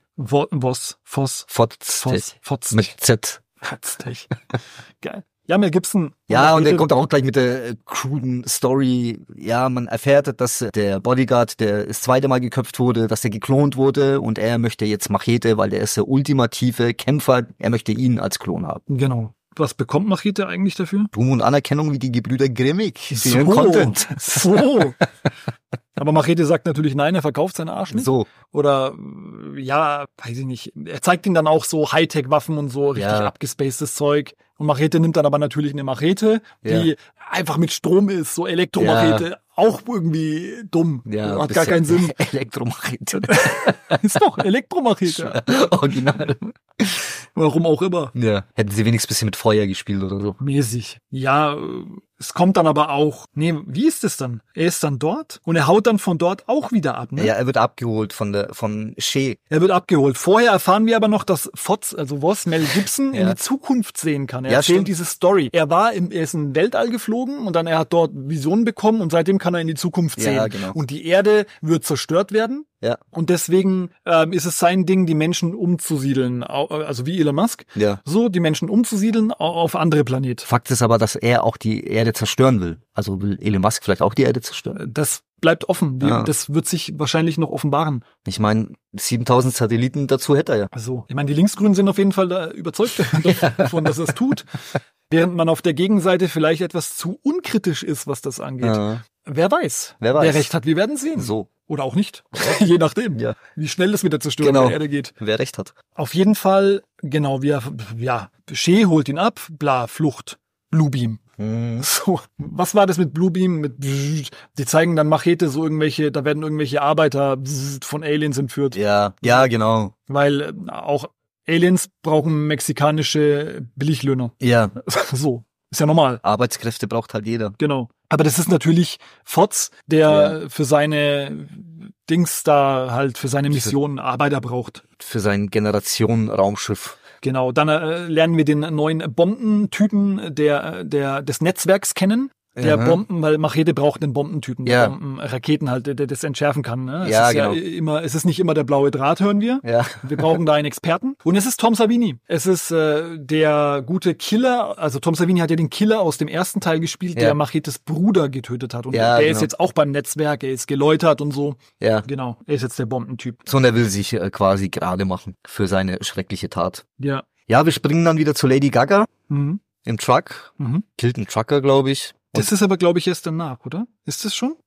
Fotztech. Mit Z. Fotztech. Geil. Ja, Mel Gibson. Ja, und er kommt auch gleich mit der cruden Story. Ja, man erfährt, dass der Bodyguard, der das zweite Mal geköpft wurde, dass er geklont wurde und er möchte jetzt Machete, weil der ist der ultimative Kämpfer. Er möchte ihn als Klon haben. Genau. Was bekommt Machete eigentlich dafür? Ruhm und Anerkennung wie die Gebrüder Grimmig. Content. So. Aber Machete sagt natürlich nein, er verkauft seinen Arsch nicht. So. Oder, ja, weiß ich nicht. Er zeigt ihm dann auch so Hightech-Waffen und so, richtig abgespacedes Zeug. Und Machete nimmt dann aber natürlich eine Machete, die einfach mit Strom ist, so Elektromachete. Ja. Auch irgendwie dumm. Ja, hat gar keinen Sinn. Elektromachete. Ist doch Elektromachete. Original. Warum auch immer. Ja. Hätten sie wenigstens ein bisschen mit Feuer gespielt oder so. Mäßig. Ja, es kommt dann aber auch, wie ist es dann? Er ist dann dort und er haut dann von dort auch wieder ab, ne? Ja, er wird abgeholt von Shea. Er wird abgeholt. Vorher erfahren wir aber noch, dass Voss, Mel Gibson, in die Zukunft sehen kann. Er erzählt diese Story. Er ist in Weltall geflogen und dann er hat dort Visionen bekommen und seitdem kann er in die Zukunft sehen. Ja, genau. Und die Erde wird zerstört werden. Ja. Und deswegen ist es sein Ding, die Menschen umzusiedeln, also wie Elon Musk, so die Menschen umzusiedeln auf andere Planeten. Fakt ist aber, dass er auch die Erde zerstören will. Also will Elon Musk vielleicht auch die Erde zerstören? Das bleibt offen. Das wird sich wahrscheinlich noch offenbaren. Ich meine, 7000 Satelliten dazu hätte er ja. Also, ich meine, die Linksgrünen sind auf jeden Fall da überzeugt davon, dass er es tut. Während man auf der Gegenseite vielleicht etwas zu unkritisch ist, was das angeht. Ja. Wer weiß. Wer recht hat, wir werden sehen. So. Oder auch nicht. Je nachdem, wie schnell es mit der Zerstörung der Erde geht. Wer recht hat. Auf jeden Fall, genau, Shea holt ihn ab, Flucht. Bluebeam. So, was war das mit Bluebeam? Die zeigen dann Machete da werden irgendwelche Arbeiter von Aliens entführt. Ja, genau. Weil auch Aliens brauchen mexikanische Billiglöhner. Ja. So. Ist ja normal. Arbeitskräfte braucht halt jeder. Genau. Aber das ist natürlich Fotz, der für seine Dings da halt, für seine Mission Arbeiter braucht. Für sein Generation-Raumschiff. Genau. Dann lernen wir den neuen Bombentypen des Netzwerks kennen. Der Bomben, weil Machete braucht einen Bombentypen, der Bombenraketen halt, der das entschärfen kann. Ne? Es ist nicht immer der blaue Draht, hören wir. Ja. Wir brauchen da einen Experten. Und es ist Tom Savini. Es ist der gute Killer, also Tom Savini hat ja den Killer aus dem ersten Teil gespielt, der Machetes Bruder getötet hat. Und der ist jetzt auch beim Netzwerk, er ist geläutert und so. Ja. Genau, er ist jetzt der Bombentyp. So, und er will sich quasi gerade machen für seine schreckliche Tat. Ja. Ja, wir springen dann wieder zu Lady Gaga im Truck. Killt einen Trucker, glaube ich. Das ist aber, glaube ich, erst danach, oder? Ist das schon?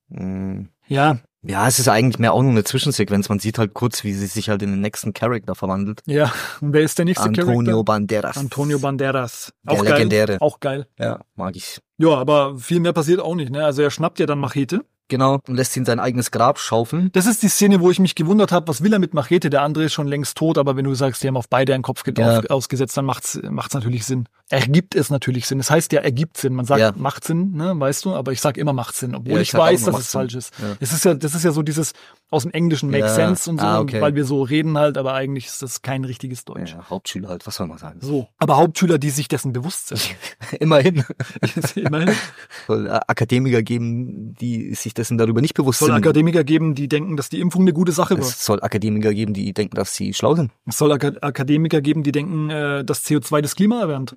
Ja. Ja, es ist eigentlich mehr auch nur eine Zwischensequenz. Man sieht halt kurz, wie sie sich halt in den nächsten Charakter verwandelt. Ja, und wer ist der nächste Charakter? Antonio Banderas. Der auch Legendäre. Geil. Auch geil. Ja, mag ich. Ja, aber viel mehr passiert auch nicht, ne? Also er schnappt ja dann Machete. Genau, und lässt ihn sein eigenes Grab schaufeln. Das ist die Szene, wo ich mich gewundert habe, was will er mit Machete? Der andere ist schon längst tot, aber wenn du sagst, die haben auf beide einen Kopf ausgesetzt, dann macht's natürlich Sinn. Ergibt es natürlich Sinn. Das heißt ja, ergibt Sinn. Man sagt, macht Sinn, ne, weißt du, aber ich sag immer macht Sinn, obwohl ich weiß, dass es falsch ist. Ja. Das ist ja so dieses aus dem Englischen make sense und so, weil wir so reden halt, aber eigentlich ist das kein richtiges Deutsch. Ja, Hauptschüler halt, was soll man sagen? So, aber Hauptschüler, die sich dessen bewusst sind. Immerhin. Immerhin. Soll Akademiker geben, die sich dessen darüber nicht bewusst sind. Es soll Akademiker geben, die denken, dass die Impfung eine gute Sache war. Es soll Akademiker geben, die denken, dass sie schlau sind. Es soll Akademiker geben, die denken, dass CO2 das Klima erwärmt.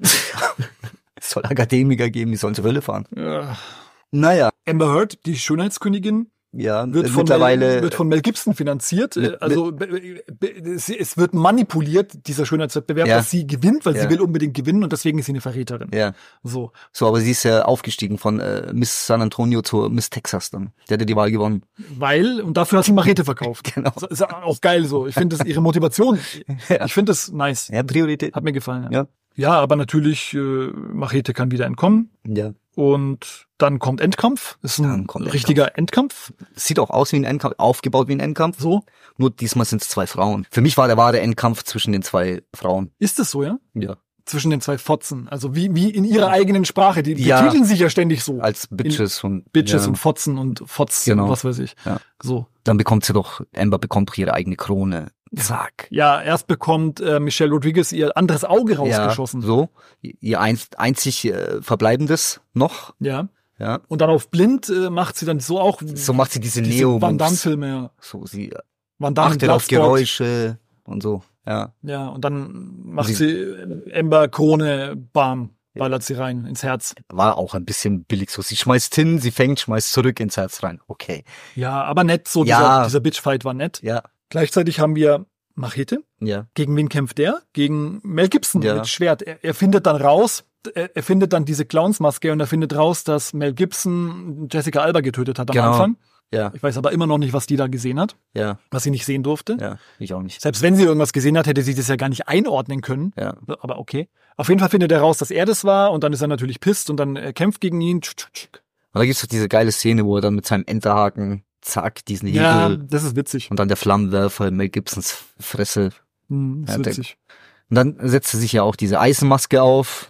Es soll Akademiker geben, die sollen zur Hölle fahren. Ja. Naja. Amber Heard, die Schönheitskönigin, Ja, mittlerweile wird von Mel Gibson finanziert. Es wird manipuliert, dieser Schönheitswettbewerb, dass sie gewinnt, weil sie will unbedingt gewinnen und deswegen ist sie eine Verräterin. Ja. So, aber sie ist ja aufgestiegen von Miss San Antonio zu Miss Texas dann. Der hat die Wahl gewonnen. Und dafür hat sie Machete verkauft. Genau. Das ist auch geil so. Ich finde das ihre Motivation. Ich finde das nice. Ja, Priorität. Hat mir gefallen. Ja, aber natürlich, Machete kann wieder entkommen. Ja. Und dann kommt Endkampf. Ist ein richtiger Endkampf. Sieht auch aus wie ein Endkampf, aufgebaut wie ein Endkampf. So. Nur diesmal sind es 2 Frauen. Für mich war der wahre Endkampf zwischen den 2 Frauen. Ist es so, ja? Ja. Zwischen den 2 Fotzen. Also wie in ihrer eigenen Sprache. Die betiteln sich ja ständig so. Als Bitches und Fotzen und Fotz und was weiß ich. Ja. So. Dann Amber bekommt doch ihre eigene Krone. Zack. Ja, erst bekommt Michelle Rodriguez ihr anderes Auge rausgeschossen. Ja, so. Ihr einzig verbleibendes noch. Ja. Ja. Und dann auf blind macht sie dann so auch. So macht sie diese Van Damme-Filme, ja. So, sie achtet auf Geräusche und so. Ja. Ja, und dann macht sie Amber Krone, bam, ballert sie rein ins Herz. War auch ein bisschen billig so. Sie schmeißt hin, sie fängt, schmeißt zurück ins Herz rein. Okay. Ja, aber nett so. Dieser Bitchfight war nett. Ja. Gleichzeitig haben wir Machete. Ja. Gegen wen kämpft der? Gegen Mel Gibson mit Schwert. Er findet dann raus, er findet dann diese Clownsmaske und er findet raus, dass Mel Gibson Jessica Alba getötet hat am Anfang. Ja. Ich weiß aber immer noch nicht, was die da gesehen hat. Ja. Was sie nicht sehen durfte. Ja, ich auch nicht. Selbst wenn sie irgendwas gesehen hat, hätte sie das ja gar nicht einordnen können. Ja. Aber okay. Auf jeden Fall findet er raus, dass er das war und dann ist er natürlich pisst und dann kämpft gegen ihn. Und da gibt's doch diese geile Szene, wo er dann mit seinem Enterhaken, zack, diesen Hebel. Ja, das ist witzig. Und dann der Flammenwerfer in Mel Gibsons Fresse. Das ist witzig. Und dann setzt er sich ja auch diese Eisenmaske auf,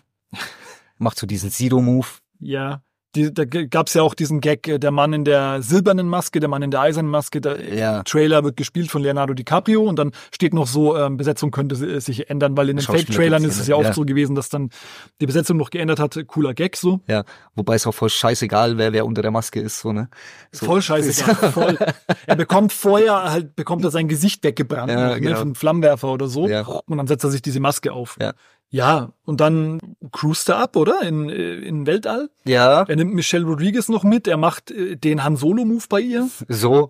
macht so diesen Zero-Move. Ja. Da gab's ja auch diesen Gag, der Mann in der silbernen Maske, der Mann in der eisernen Maske. Der Trailer wird gespielt von Leonardo DiCaprio und dann steht noch so, Besetzung könnte sich ändern, weil in den Fake-Trailern ist es ja oft so gewesen, dass dann die Besetzung noch geändert hat. Cooler Gag so. Ja, wobei es auch voll scheißegal, wer unter der Maske ist, so, ne? So. Voll scheißegal, voll. Er bekommt bekommt er sein Gesicht weggebrannt, genau. Von einem Flammenwerfer oder so. Ja. Und dann setzt er sich diese Maske auf. Ja. Ja, und dann cruist er ab, oder? In Weltall. Ja. Er nimmt Michelle Rodriguez noch mit, er macht den Han Solo-Move bei ihr. So.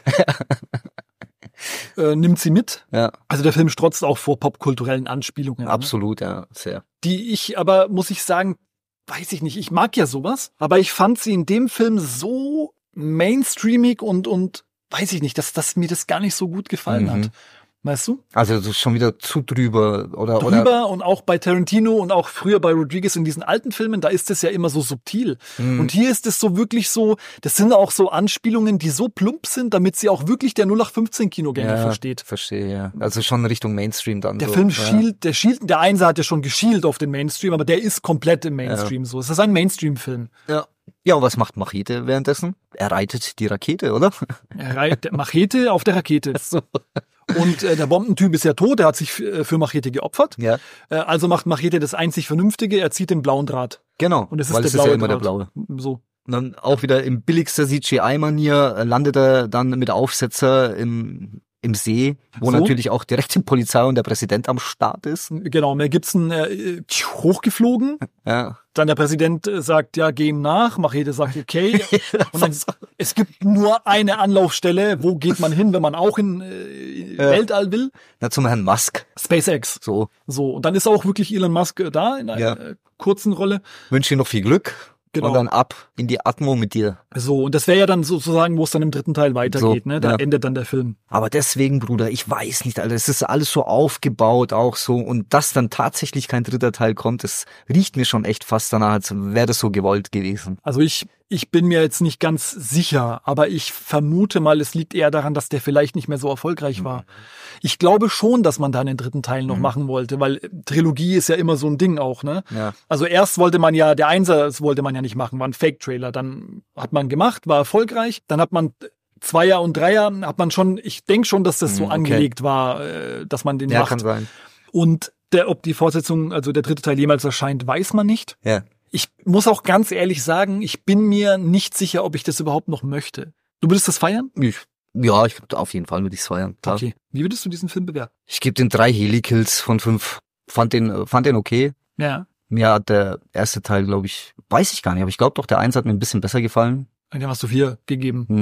Nimmt sie mit. Ja. Also der Film strotzt auch vor popkulturellen Anspielungen. Absolut, ja, sehr. Die ich aber, muss ich sagen, weiß ich nicht, ich mag ja sowas, aber ich fand sie in dem Film so mainstreamig und weiß ich nicht, dass mir das gar nicht so gut gefallen hat. Weißt du? Also das ist schon wieder zu drüber oder und auch bei Tarantino und auch früher bei Rodriguez in diesen alten Filmen, da ist es ja immer so subtil. Und hier ist es so wirklich so, das sind auch so Anspielungen, die so plump sind, damit sie auch wirklich der 0815 Kinogänger versteht. Verstehe, ja. Also schon Richtung Mainstream dann. Der Film schielt, der Einser hat ja schon geschielt auf den Mainstream, aber der ist komplett im Mainstream so. Es ist ein Mainstream-Film. Ja. Ja, und was macht Machete währenddessen? Er reitet die Rakete, oder? Er reitet Machete auf der Rakete. So. Und der Bombentyp ist ja tot, der hat sich für Machete geopfert. Ja. Also macht Machete das einzig Vernünftige, er zieht den blauen Draht. Genau, und es weil ist es ist ja immer der blaue. So. Und dann auch wieder in billigster CGI-Manier landet er dann mit Aufsetzer im See, wo natürlich auch direkt die Polizei und der Präsident am Start ist. Genau, Mel Gibson hochgeflogen. Ja. Dann der Präsident sagt, ja, geh ihm nach. Machete sagt, okay. Und dann, es gibt nur eine Anlaufstelle. Wo geht man hin, wenn man auch in Weltall will? Na, zum Herrn Musk. SpaceX. So. Und dann ist auch wirklich Elon Musk da in einer kurzen Rolle. Wünsche ihm noch viel Glück. Genau. Und dann ab in die Atmo mit dir. So, und das wäre ja dann sozusagen, wo es dann im dritten Teil weitergeht, so, ne? Da endet dann der Film. Aber deswegen, Bruder, ich weiß nicht, Alter, es ist alles so aufgebaut auch so und dass dann tatsächlich kein dritter Teil kommt, das riecht mir schon echt fast danach, als wäre das so gewollt gewesen. Also ich bin mir jetzt nicht ganz sicher, aber ich vermute mal, es liegt eher daran, dass der vielleicht nicht mehr so erfolgreich war. Ich glaube schon, dass man da einen dritten Teil noch machen wollte, weil Trilogie ist ja immer so ein Ding auch, ne? Ja. Also erst wollte man ja, der Einser, das wollte man ja nicht machen, war ein Fake-Trailer. Dann hat man gemacht, war erfolgreich. Dann hat man Zweier und Dreier, hat man schon, ich denke schon, dass das so angelegt war, dass man den macht. Ja, kann sein. Und ob die Fortsetzung, also der dritte Teil jemals erscheint, weiß man nicht. Ja. Ich muss auch ganz ehrlich sagen, ich bin mir nicht sicher, ob ich das überhaupt noch möchte. Du würdest das feiern? Ja, auf jeden Fall würde ich es feiern. Klar. Okay. Wie würdest du diesen Film bewerten? Ich gebe den 3 Heli-Kills von 5. Fand den okay. Ja. Mir hat der erste Teil, glaube ich, weiß ich gar nicht, aber ich glaube doch, der 1 hat mir ein bisschen besser gefallen. Den hast du 4 gegeben. Mhm.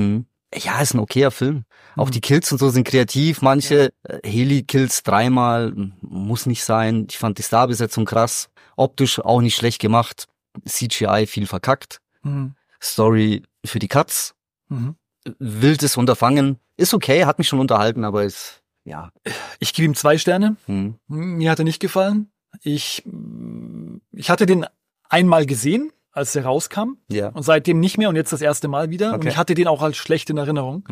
Ja, ist ein okayer Film. Auch die Kills und so sind kreativ. Manche Heli-Kills 3-mal, muss nicht sein. Ich fand die Starbesetzung krass. Optisch auch nicht schlecht gemacht. CGI viel verkackt. Story für die Katz. Wildes Unterfangen. Ist okay, hat mich schon unterhalten, aber ist, ja. Ich gebe ihm 2 Sterne. Mir hat er nicht gefallen. Ich hatte den einmal gesehen, als er rauskam. Ja. Und seitdem nicht mehr und jetzt das erste Mal wieder. Okay. Und ich hatte den auch als schlecht in Erinnerung.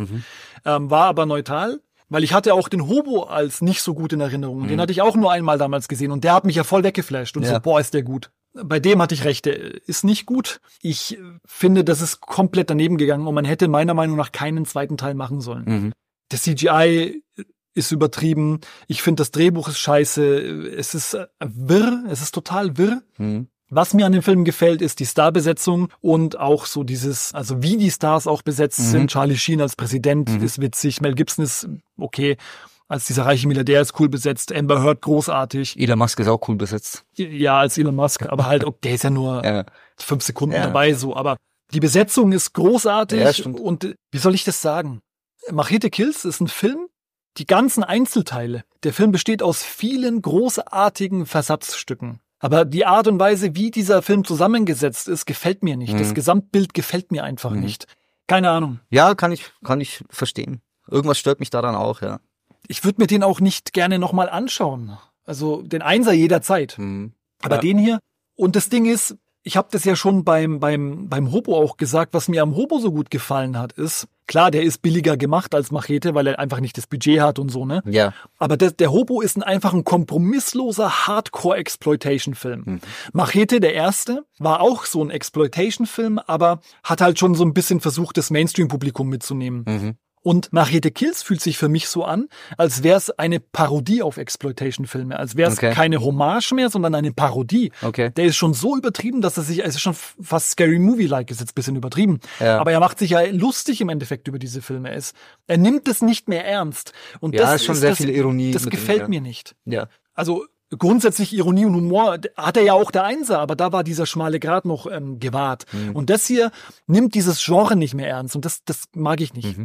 War aber neutral, weil ich hatte auch den Hobo als nicht so gut in Erinnerung. Den hatte ich auch nur einmal damals gesehen und der hat mich ja voll weggeflasht. Und so, boah, ist der gut. Bei dem hatte ich recht, der ist nicht gut. Ich finde, das ist komplett daneben gegangen und man hätte meiner Meinung nach keinen zweiten Teil machen sollen. Der CGI ist übertrieben. Ich finde, das Drehbuch ist scheiße. Es ist wirr. Es ist total wirr. Was mir an dem Film gefällt, ist die Starbesetzung und auch so dieses, also wie die Stars auch besetzt sind. Charlie Sheen als Präsident ist witzig. Mel Gibson ist okay. Als dieser reiche Milliardär ist cool besetzt. Amber Heard großartig. Elon Musk ist auch cool besetzt. Ja, als Elon Musk. Aber halt, okay, der ist ja nur 5 Sekunden dabei, so. Aber die Besetzung ist großartig. Ja, und wie soll ich das sagen? Machete Kills ist ein Film. Die ganzen Einzelteile. Der Film besteht aus vielen großartigen Versatzstücken. Aber die Art und Weise, wie dieser Film zusammengesetzt ist, gefällt mir nicht. Das Gesamtbild gefällt mir einfach nicht. Keine Ahnung. Ja, kann ich verstehen. Irgendwas stört mich daran auch, ja. Ich würde mir den auch nicht gerne nochmal anschauen. Also den Einser jederzeit. Aber den hier. Und das Ding ist, ich habe das ja schon beim Hobo auch gesagt, was mir am Hobo so gut gefallen hat, ist, klar, der ist billiger gemacht als Machete, weil er einfach nicht das Budget hat und so, ne? Ja. Aber der Hobo ist einfach ein kompromissloser Hardcore-Exploitation-Film. Machete, der erste, war auch so ein Exploitation-Film, aber hat halt schon so ein bisschen versucht, das Mainstream-Publikum mitzunehmen. Und Machete Kills fühlt sich für mich so an, als wäre es eine Parodie auf Exploitation-Filme. Als wäre es keine Hommage mehr, sondern eine Parodie. Der ist schon so übertrieben, dass es ist schon fast Scary Movie-like, ist jetzt ein bisschen übertrieben. Ja. Aber er macht sich ja lustig im Endeffekt über diese Filme. Er nimmt es nicht mehr ernst. Und das ist schon sehr viel Ironie. Das gefällt mir nicht. Ja. Also grundsätzlich Ironie und Humor hat er ja auch der Einser, aber da war dieser schmale Grat noch gewahrt. Und das hier nimmt dieses Genre nicht mehr ernst und das mag ich nicht.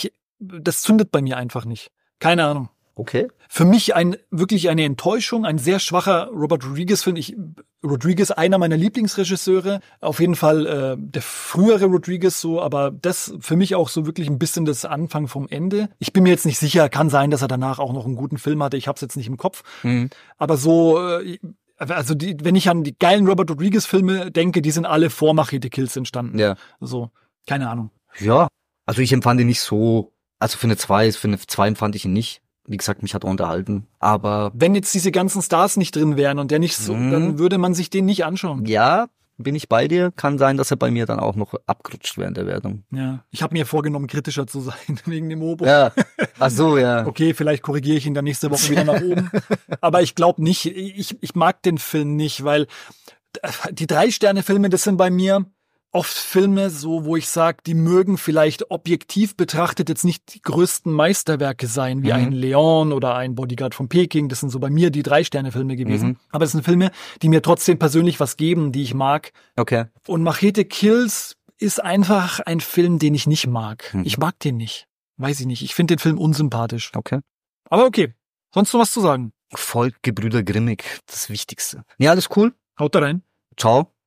Das zündet bei mir einfach nicht. Keine Ahnung. Okay. Für mich wirklich eine Enttäuschung, ein sehr schwacher Robert Rodriguez-Film. Rodriguez, einer meiner Lieblingsregisseure. Auf jeden Fall der frühere Rodriguez so, aber das für mich auch so wirklich ein bisschen das Anfang vom Ende. Ich bin mir jetzt nicht sicher, kann sein, dass er danach auch noch einen guten Film hatte. Ich hab's jetzt nicht im Kopf. Aber so, also wenn ich an die geilen Robert Rodriguez-Filme denke, die sind alle vor Machete Kills entstanden. Ja. So, keine Ahnung. Ja, also ich empfand ihn nicht so, also für eine 2 empfand ich ihn nicht. Wie gesagt, mich hat er unterhalten, aber... Wenn jetzt diese ganzen Stars nicht drin wären und der nicht so, dann würde man sich den nicht anschauen. Ja, bin ich bei dir. Kann sein, dass er bei mir dann auch noch abgerutscht während der Wertung. Ja, ich habe mir vorgenommen, kritischer zu sein wegen dem Hobo. Ja, ach so, ja. Okay, vielleicht korrigiere ich ihn dann nächste Woche wieder nach oben. Aber ich glaube nicht, ich mag den Film nicht, weil die 3-Sterne-Filme, das sind bei mir oft Filme so, wo ich sage, die mögen vielleicht objektiv betrachtet jetzt nicht die größten Meisterwerke sein, wie ein Leon oder ein Bodyguard von Peking. Das sind so bei mir die 3-Sterne-Filme gewesen. Aber es sind Filme, die mir trotzdem persönlich was geben, die ich mag. Okay. Und Machete Kills ist einfach ein Film, den ich nicht mag. Ich mag den nicht. Weiß ich nicht. Ich finde den Film unsympathisch. Okay. Aber okay. Sonst noch was zu sagen? Volk, Gebrüder Grimmig, das Wichtigste. Ja, alles cool. Haut da rein. Ciao.